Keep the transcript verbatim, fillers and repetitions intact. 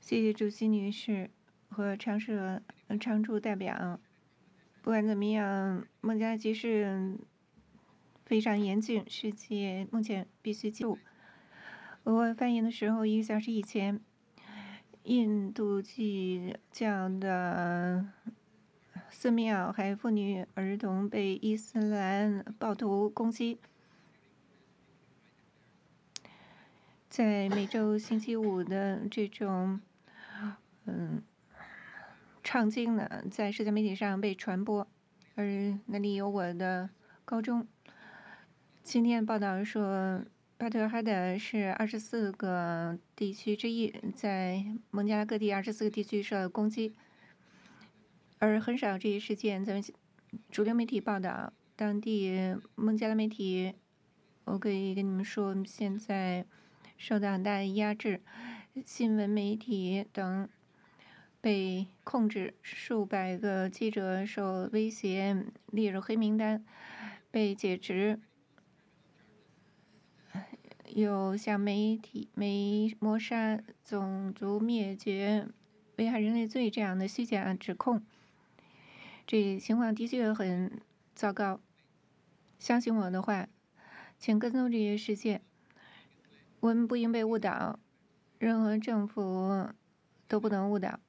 谢谢主席女士和常社呃常驻代表。不管怎么样，孟加拉局势非常严峻，世界目前必须记住。我发言的时候，一个小时以前，印度基教的寺庙还有妇女儿童被伊斯兰暴徒攻击。在每周星期五的这种嗯唱经呢，在社交媒体上被传播，而那里有我的高中。今天报道说，巴特哈德是二十四个地区之一，在孟加拉各地二十四个地区受到攻击，而很少这一事件在主流媒体报道。当地孟加拉媒体，我可以跟你们说，现在受到很大的压制，新闻媒体等被控制，数百个记者受威胁，列入黑名单，被解职。有像媒体、媒谋杀、种族灭绝、危害人类罪这样的虚假指控，这情况的确很糟糕。相信我的话，请跟踪这些事件。我们不应被误导，任何政府都不能误导。